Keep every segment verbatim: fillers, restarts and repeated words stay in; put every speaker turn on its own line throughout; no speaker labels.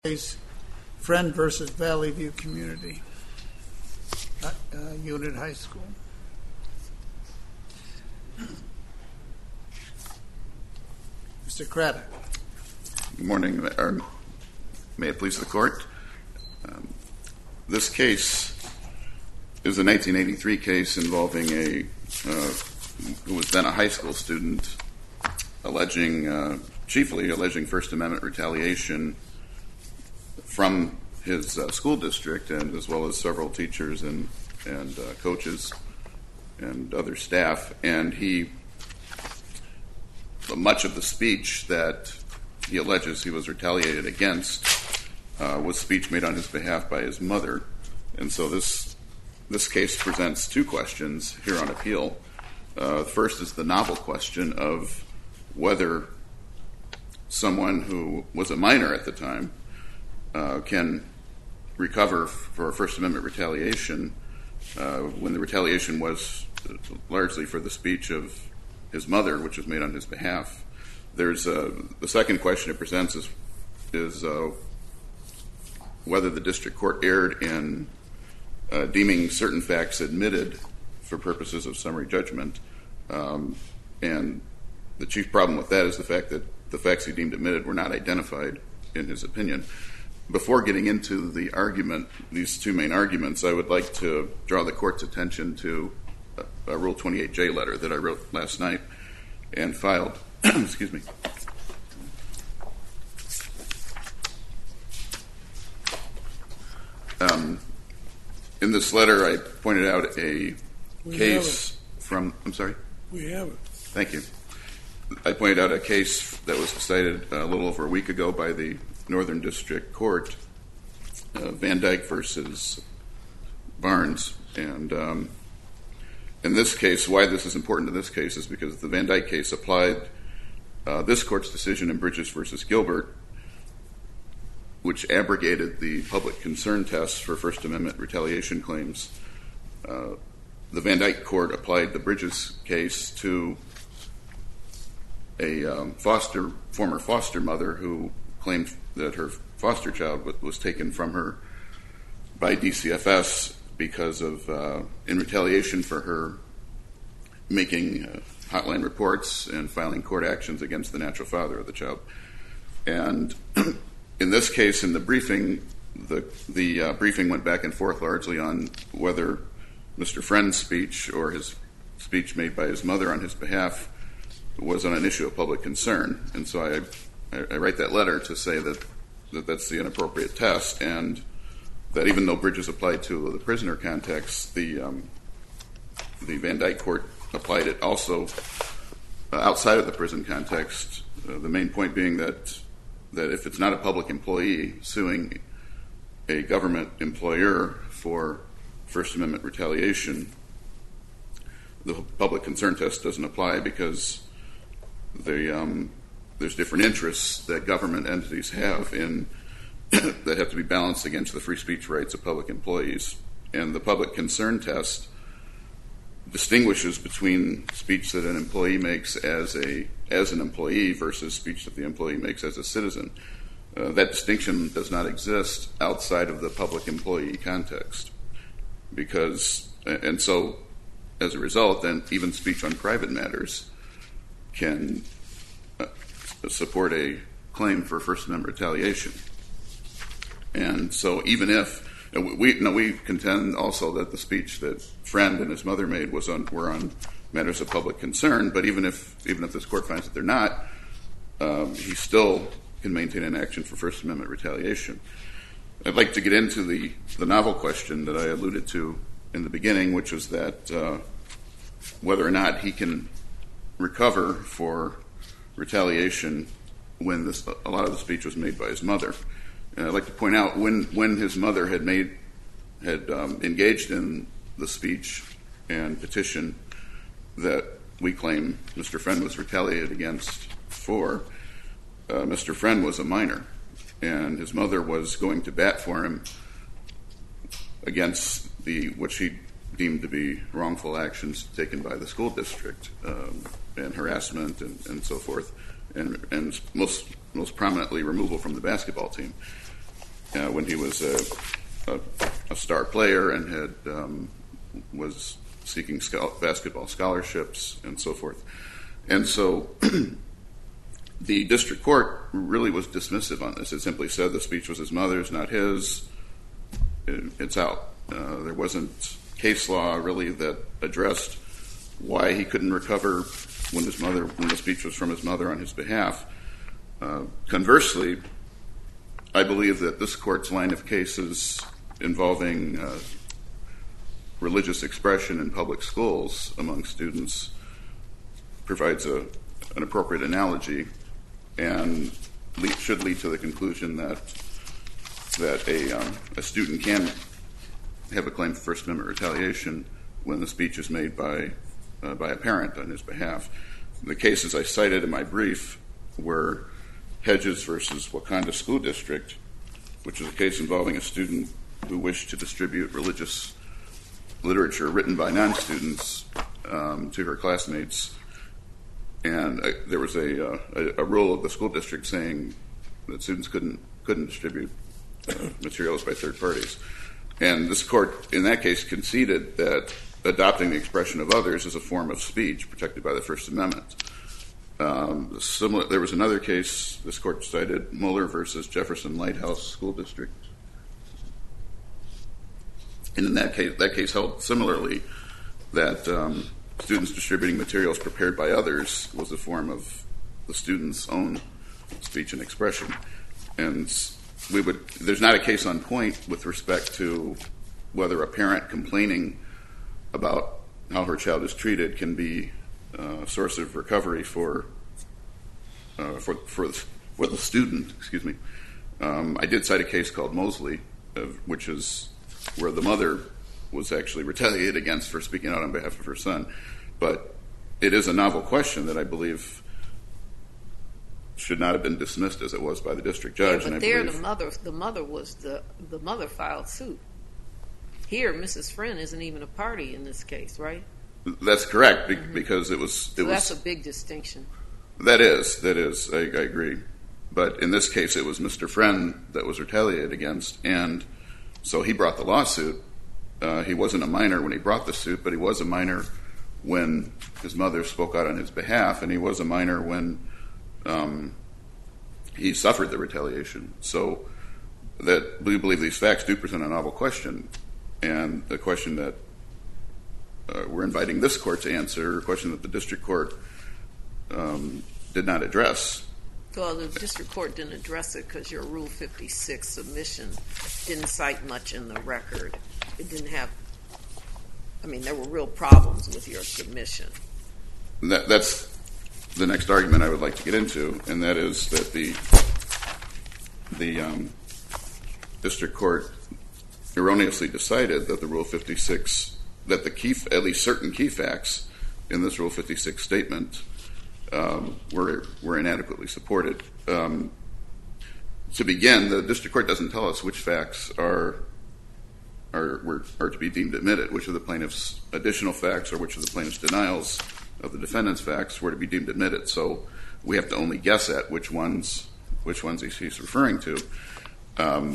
Case Friend versus Valley View Community uh, uh, Unit High School. Mister Craddock.
Good morning. Or may it please the court. Um, this case is a nineteen eighty-three case involving a uh, who was then a high school student, alleging, uh, chiefly alleging First Amendment retaliation from his uh, school district, and as well as several teachers and and uh, coaches and other staff. And he, much of the speech that he alleges he was retaliated against uh, was speech made on his behalf by his mother. And so this this case presents two questions here on appeal. Uh, first is the novel question of whether someone who was a minor at the time Uh, can recover for First Amendment retaliation uh, when the retaliation was largely for the speech of his mother, which was made on his behalf. There's uh, the second question it presents is, is uh, whether the district court erred in uh, deeming certain facts admitted for purposes of summary judgment. Um, and the chief problem with that is the fact that the facts he deemed admitted were not identified in his opinion. Before getting into the argument, these two main arguments, I would like to draw the court's attention to a, a Rule twenty-eight J letter that I wrote last night and filed. Excuse me. Um, in this letter, I pointed out a
We
case from. I'm sorry.
We have it.
Thank you. I pointed out a case that was decided a little over a week ago by the Northern District Court, uh, Van Dyke versus Barnes. And um, in this case, why this is important to this case is because the Van Dyke case applied uh, this court's decision in Bridges versus Gilbert, which abrogated the public concern test for First Amendment retaliation claims. Uh, the Van Dyke court applied the Bridges case to a um, foster, former foster mother who claimed that her foster child was taken from her by D C F S because of, uh, in retaliation for her making uh, hotline reports and filing court actions against the natural father of the child. And in this case, in the briefing, the the uh, briefing went back and forth largely on whether Mister Friend's speech or his speech made by his mother on his behalf was on an issue of public concern. And so I I write that letter to say that, that that's the inappropriate test, and that even though Bridges applied to the prisoner context, the um, the Van Dyke court applied it also uh, outside of the prison context. Uh, the main point being that that if it's not a public employee suing a government employer for First Amendment retaliation, the public concern test doesn't apply because the um, there's different interests that government entities have in that have to be balanced against the free speech rights of public employees. And the public concern test distinguishes between speech that an employee makes as a as an employee versus speech that the employee makes as a citizen. Uh, that distinction does not exist outside of the public employee context. Because, and so as a result, then even speech on private matters can support a claim for First Amendment retaliation. And so even if we no, we contend also that the speech that Friend and his mother made was on were on matters of public concern, but even if even if this court finds that they're not, um, he still can maintain an action for First Amendment retaliation. I'd like to get into the the novel question that I alluded to in the beginning, which was that uh, whether or not he can recover for retaliation when this, a lot of the speech was made by his mother. And I'd like to point out when, when his mother had made had um, engaged in the speech and petition that we claim Mister Friend was retaliated against for, uh, Mister Friend was a minor, and his mother was going to bat for him against the what she deemed to be wrongful actions taken by the school district, um, and harassment and, and so forth, and, and most most prominently removal from the basketball team. uh, when he was a, a, a star player and had um, was seeking scho- basketball scholarships and so forth. And so the district court really was dismissive on this. It simply said the speech was his mother's, not his. It, it's out. Uh, there wasn't case law really that addressed why he couldn't recover when his mother, when the speech was from his mother on his behalf. Uh, conversely, I believe that this court's line of cases involving uh, religious expression in public schools among students provides a, an appropriate analogy and lead, should lead to the conclusion that that a, um, a student can have a claim for First Amendment retaliation when the speech is made by uh, by a parent on his behalf. The cases I cited in my brief were Hedges versus Wakanda School District, which is a case involving a student who wished to distribute religious literature written by non-students um, to her classmates. And uh, there was a, uh, a, a rule of the school district saying that students couldn't couldn't distribute uh, materials by third parties. And this court, in that case, conceded that adopting the expression of others is a form of speech protected by the First Amendment. Um, similar, there was another case this court cited, Mueller versus Jefferson Lighthouse School District. And in that case, that case held similarly that um, students distributing materials prepared by others was a form of the student's own speech and expression. And we would, there's not a case on point with respect to whether a parent complaining about how her child is treated can be a source of recovery for uh, for for the, for the student. Excuse me. Um, I did cite a case called Mosley, uh, which is where the mother was actually retaliated against for speaking out on behalf of her son. But it is a novel question that I believe should not have been dismissed as it was by the district judge.
Yeah, but
and I
there,
believe,
the mother, the mother was the the mother filed suit. Here, Missus Friend isn't even a party in this case, right?
That's correct, be-
Mm-hmm.
because it was. It
So
was
that's a big distinction.
That is, that is, I, I agree. But in this case, it was Mister Friend that was retaliated against, and so he brought the lawsuit. Uh, he wasn't a minor when he brought the suit, but he was a minor when his mother spoke out on his behalf, and he was a minor when um, he suffered the retaliation. So that we believe these facts do present a novel question, and the question that uh, we're inviting this court to answer, a question that the district court um, did not address.
Well, the district court didn't address it because your Rule fifty-six submission didn't cite much in the record. It didn't have, I mean, there were real problems with your submission.
That, that's the next argument I would like to get into, and that is that the the um, district court erroneously decided that the Rule fifty-six, that the key, at least certain key facts in this Rule fifty-six statement um, were were inadequately supported. Um, to begin, the district court doesn't tell us which facts are are were, are to be deemed admitted, which of the plaintiff's additional facts or which of the plaintiff's denials of the defendant's facts were to be deemed admitted. So we have to only guess at which ones which ones he's referring to. Um,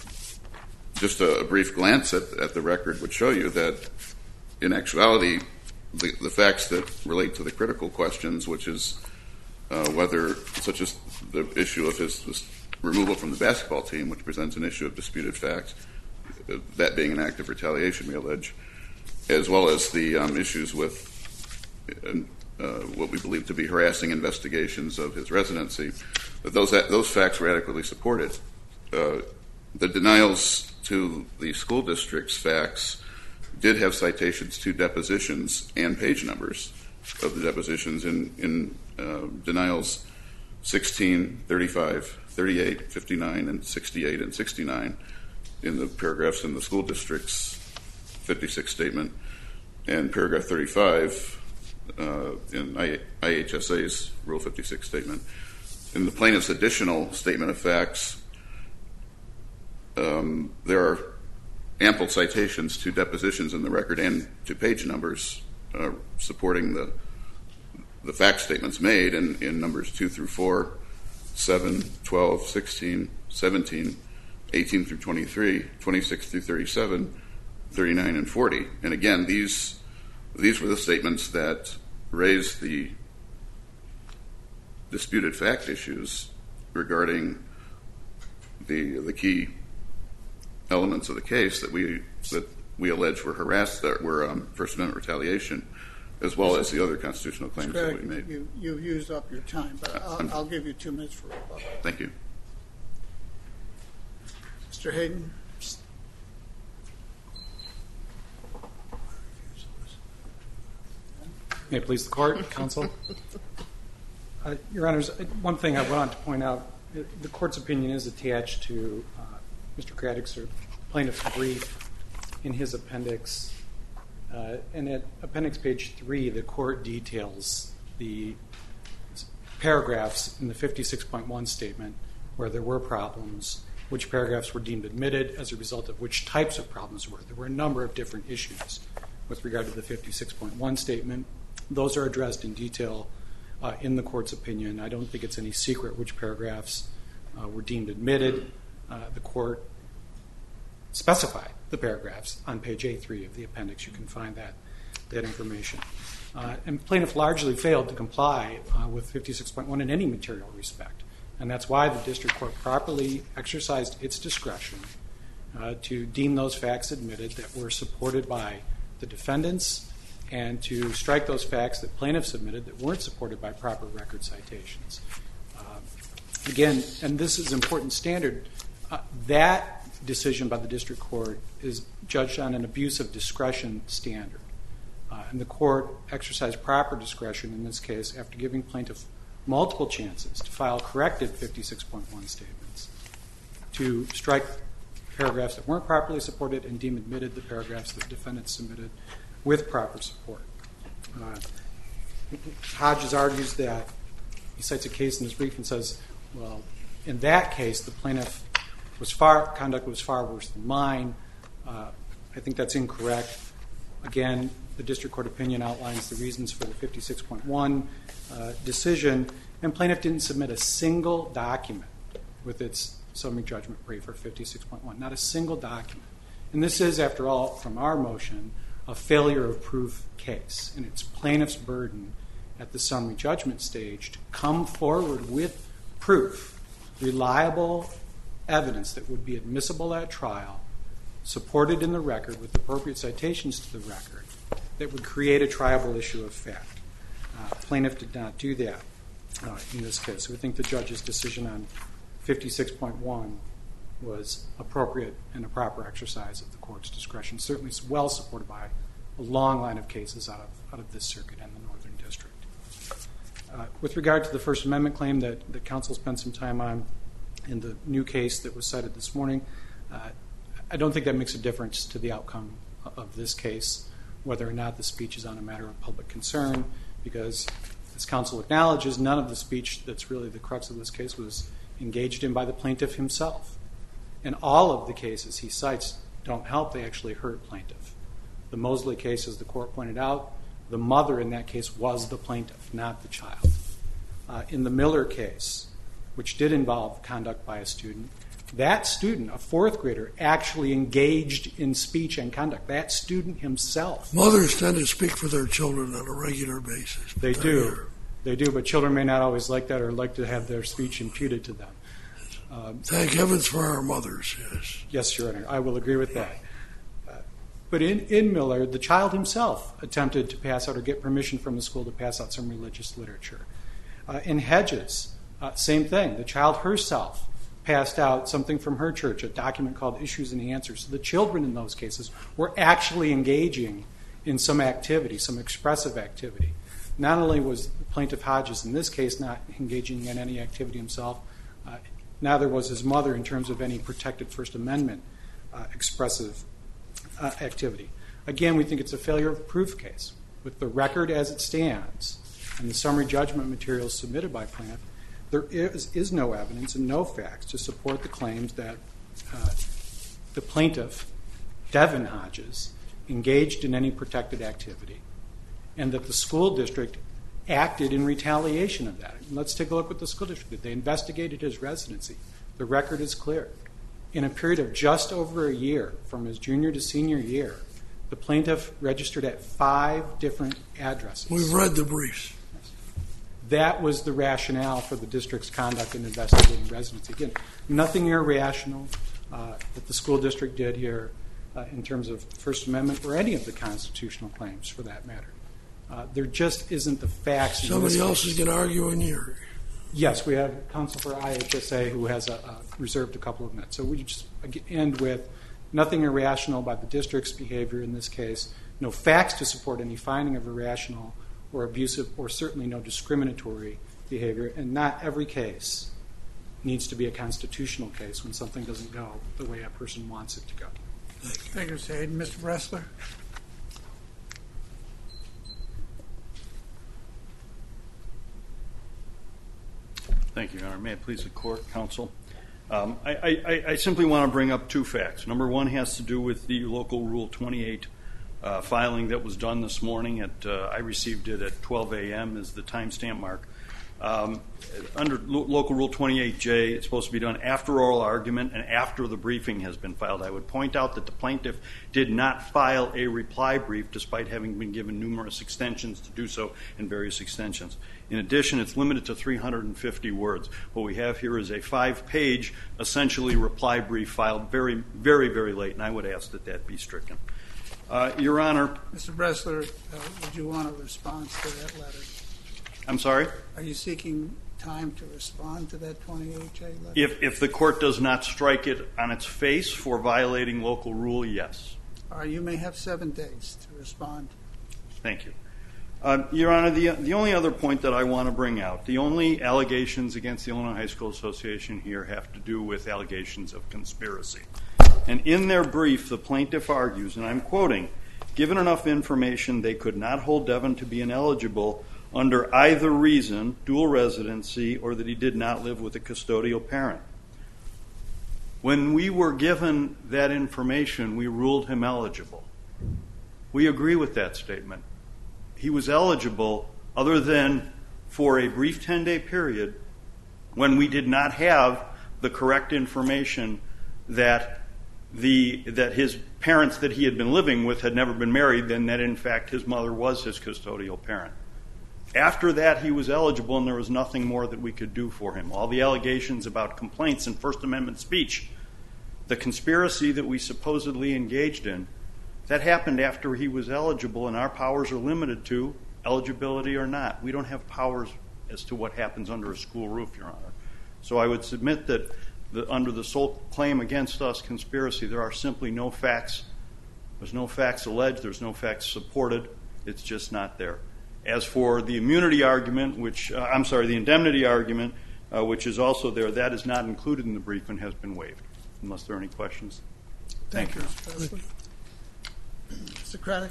just a, a brief glance at, at the record would show you that, in actuality, the, the facts that relate to the critical questions, which is uh, whether, such as the issue of his, his removal from the basketball team, which presents an issue of disputed facts, uh, that being an act of retaliation, we allege, as well as the um, issues with uh, uh, what we believe to be harassing investigations of his residency, that those those facts were adequately supported. Uh, the denials to the school district's facts did have citations to depositions and page numbers of the depositions in, in uh, denials sixteen, thirty-five, thirty-eight, fifty-nine, and sixty-eight and sixty-nine in the paragraphs in the school district's fifty-six statement, and paragraph thirty-five uh, in I H S A's Rule fifty-six statement. In the plaintiff's additional statement of facts, um, there are ample citations to depositions in the record and to page numbers uh, supporting the the fact statements made in, in numbers two through four, seven, twelve, sixteen, seventeen, eighteen through twenty-three, twenty-six through thirty-seven, thirty-nine, and forty. And again, these these were the statements that raised the disputed fact issues regarding the the key elements of the case that we that we allege were harassed, that were um, First Amendment retaliation, as well as the other constitutional claims
Greg,
that we made.
You, you've used up your time, but I'll, I'll give you two minutes for rebuttal.
Thank you.
Mister Hayden?
May it please the Court, Counsel? Uh, Your Honors, one thing I wanted to point out, the Court's opinion is attached to uh, Mister Craddock's or plaintiff's brief in his appendix. Uh, and at appendix page three, the Court details the paragraphs in the fifty-six point one statement where there were problems, which paragraphs were deemed admitted as a result of which types of problems were. There were a number of different issues with regard to the fifty-six point one statement. Those are addressed in detail uh, in the Court's opinion. I don't think it's any secret which paragraphs uh, were deemed admitted. Uh, the Court specified the paragraphs on page A three of the appendix. You can find that, that information. Uh, and plaintiff largely failed to comply uh, with fifty-six point one in any material respect. And that's why the district court properly exercised its discretion uh, to deem those facts admitted that were supported by the defendants and to strike those facts that plaintiffs submitted that weren't supported by proper record citations. Uh, again, and this is an important standard, uh, that decision by the district court is judged on an abuse of discretion standard. Uh, and the court exercised proper discretion in this case after giving plaintiff multiple chances to file corrected fifty-six point one statements, to strike paragraphs that weren't properly supported and deem admitted the paragraphs that defendants submitted with proper support. Uh, Hodges argues that he cites a case in his brief and says, well, in that case, the plaintiff was far, conduct was far worse than mine. Uh, I think that's incorrect. Again, the district court opinion outlines the reasons for the fifty-six point one uh, decision, and plaintiff didn't submit a single document with its summary judgment brief for fifty-six point one, not a single document. And this is, after all, from our motion, a failure of proof case, and it's plaintiff's burden at the summary judgment stage to come forward with proof, reliable evidence that would be admissible at trial, supported in the record with appropriate citations to the record, that would create a triable issue of fact. Uh, plaintiff did not do that uh, in this case. So we think the judge's decision on fifty-six point one was appropriate and a proper exercise of the court's discretion. Certainly it's well supported by a long line of cases out of, out of this circuit and the Northern District. Uh, with regard to the First Amendment claim that the counsel spent some time on in the new case that was cited this morning, uh, I don't think that makes a difference to the outcome of this case, whether or not the speech is on a matter of public concern, because, as counsel acknowledges, none of the speech that's really the crux of this case was engaged in by the plaintiff himself. And all of the cases he cites don't help, they actually hurt plaintiff. The Mosley case, as the court pointed out, the mother in that case was the plaintiff, not the child. Uh, in the Miller case, which did involve conduct by a student, that student, a fourth grader, actually engaged in speech and conduct. That student himself.
Mothers tend to speak for their children on a regular basis.
They do. They do, but children may not always like that or like to have their speech imputed to them. Um,
Thank heavens for our mothers, yes.
Yes, Your Honor, I will agree with that. Uh, but in, in Miller, the child himself attempted to pass out or get permission from the school to pass out some religious literature. Uh, in Hedges, uh, same thing. The child herself passed out something from her church, a document called Issues and Answers. So the children in those cases were actually engaging in some activity, some expressive activity. Not only was Plaintiff Hodges in this case not engaging in any activity himself, uh, neither was his mother in terms of any protected First Amendment uh, expressive uh, activity. Again, we think it's a failure of proof case. With the record as it stands and the summary judgment materials submitted by plaintiff, there is, is no evidence and no facts to support the claims that uh, the plaintiff, Devin Hodges, engaged in any protected activity and that the school district acted in retaliation of that. And let's take a look at the school district. They investigated his residency. The record is clear. in a period of just over a year, from his junior to senior year, the plaintiff registered at five different addresses.
We've read the briefs.
That was the rationale for the district's conduct in investigating residency. Again, nothing irrational uh, that the school district did here uh, in terms of First Amendment or any of the constitutional claims, for that matter. Uh, there just isn't the facts.
Somebody else is going to argue in here.
Yes, we have counsel for I H S A who has a, a reserved a couple of minutes. So we just end with nothing irrational about the district's behavior in this case, no facts to support any finding of irrational or abusive or certainly no discriminatory behavior, and not every case needs to be a constitutional case when something doesn't go the way a person wants it to go.
Thank you, Mister Hayden. Mister Bressler?
Thank you, Your Honor. May it please the court, counsel. Um, I, I, I simply want to bring up two facts. Number one has to do with the local Rule twenty-eight uh, filing that was done this morning. At uh, I received it at twelve a.m. is the timestamp mark. Um, under lo- local Rule twenty-eight J, it's supposed to be done after oral argument and after the briefing has been filed. I would point out that the plaintiff did not file a reply brief despite having been given numerous extensions to do so in various extensions. In addition, it's limited to three hundred fifty words. What we have here is a five-page, essentially, reply brief filed very, very, very late, and I would ask that that be stricken. Uh, Your Honor.
Mister Bressler, uh, would you want a response to that letter?
I'm sorry?
Are you seeking time to respond to that twenty-eight J letter?
If, if the court does not strike it on its face for violating local rule, yes.
All right, you may have seven days to respond.
Thank you. Uh, Your Honor, the, the only other point that I want to bring out, the only allegations against the Illinois High School Association here have to do with allegations of conspiracy. And in their brief, the plaintiff argues, and I'm quoting, given enough information, they could not hold Devin to be ineligible under either reason, dual residency, or that he did not live with a custodial parent. When we were given that information, we ruled him eligible. We agree with that statement. He was eligible other than for a brief ten-day period when we did not have the correct information that the that his parents that he had been living with had never been married, and that in fact his mother was his custodial parent. After that, he was eligible, and there was nothing more that we could do for him. All the allegations about complaints and First Amendment speech, the conspiracy that we supposedly engaged in, that happened after he was eligible, and our powers are limited to eligibility or not. We don't have powers as to what happens under a school roof, Your Honor. So I would submit that the, under the sole claim against us, conspiracy, there are simply no facts. There's no facts alleged. There's no facts supported. It's just not there. As for the immunity argument, which uh, I'm sorry, the indemnity argument, uh, which is also there, that is not included in the brief and has been waived. Unless there are any questions.
Thank, Thank you, Mister Bressler. Mister Craddock?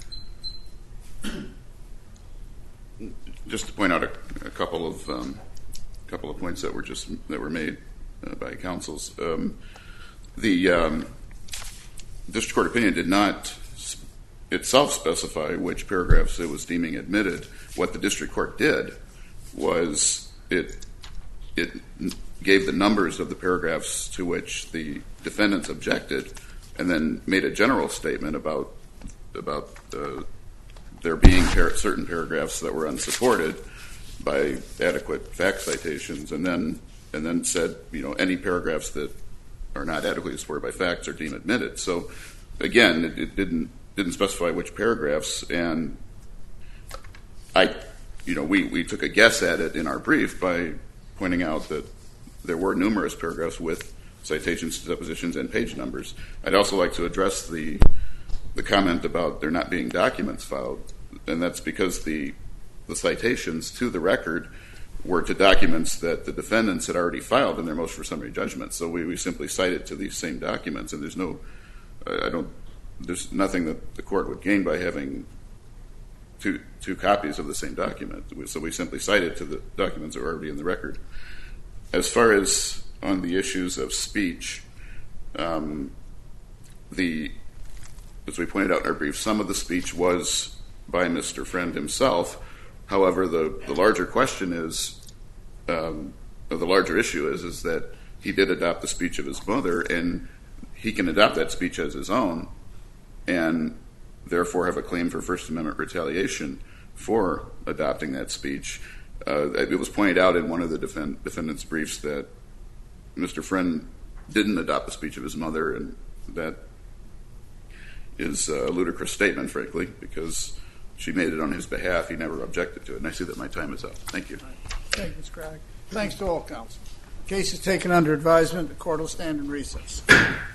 Just to point out a, a couple of um, couple of points that were just that were made uh, by counsels. Um, the um, district court opinion did not sp- itself specify which paragraphs it was deeming admitted. What the district court did was it it gave the numbers of the paragraphs to which the defendants objected, and then made a general statement about about uh, there being par- certain paragraphs that were unsupported by adequate fact citations, and then and then said, you know, any paragraphs that are not adequately supported by facts are deemed admitted. So, again, it, it didn't didn't specify which paragraphs, and I, you know, we, we took a guess at it in our brief by pointing out that there were numerous paragraphs with citations to depositions and page numbers. I'd also like to address the the comment about there not being documents filed, and that's because the the citations to the record were to documents that the defendants had already filed in their motion for summary judgment. So we, we simply cited to these same documents, and there's no, I don't, there's nothing that the court would gain by having two two copies of the same document. So we simply cited to the documents that were already in the record. As far as on the issues of speech, um, the as we pointed out in our brief, some of the speech was by Mister Friend himself. However, the, the larger question is, um, or the larger issue is, is that he did adopt the speech of his mother, and he can adopt that speech as his own and therefore have a claim for First Amendment retaliation for adopting that speech. Uh, it was pointed out in one of the defend, defendant's briefs that Mister Friend didn't adopt the speech of his mother, and that is a ludicrous statement, frankly, because she made it on his behalf. He never objected to it. And I see that my time is up. Thank you.
Thank you, Miz Craddock. Thanks to all counsel. Case is taken under advisement. The court will stand in recess.